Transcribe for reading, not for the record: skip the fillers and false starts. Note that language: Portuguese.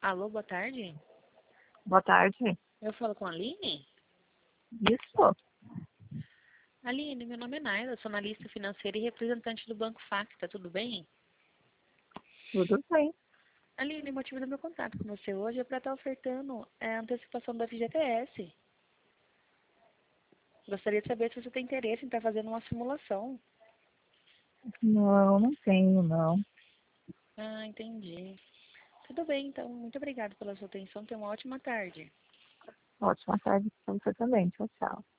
Alô, boa tarde. Boa tarde. Eu falo com a Aline? Isso. Aline, meu nome é Naila, sou analista financeira e representante do Banco Facta, tudo bem? Tudo bem. Aline, o motivo do meu contato com você hoje é para estar ofertando a antecipação do FGTS. Gostaria de saber se você tem interesse em estar fazendo uma simulação. Não tenho, não. Ah, entendi. Tudo bem, então. Muito obrigada pela sua atenção. Tenha uma ótima tarde. Ótima tarde para você também. Tchau, tchau.